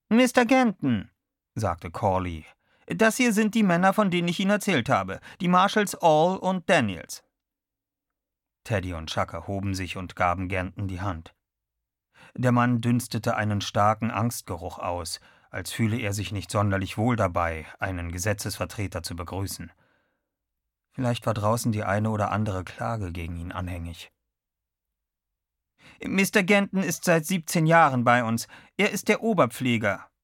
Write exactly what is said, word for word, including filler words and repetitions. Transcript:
Mister Ganton«, sagte Corley, »das hier sind die Männer, von denen ich Ihnen erzählt habe, die Marshalls All und Daniels.« Teddy und Chuck erhoben sich und gaben Ganton die Hand. Der Mann dünstete einen starken Angstgeruch aus, als fühle er sich nicht sonderlich wohl dabei, einen Gesetzesvertreter zu begrüßen. Vielleicht war draußen die eine oder andere Klage gegen ihn anhängig. »Mister Ganton ist seit siebzehn Jahren bei uns. Er ist der Oberpfleger«,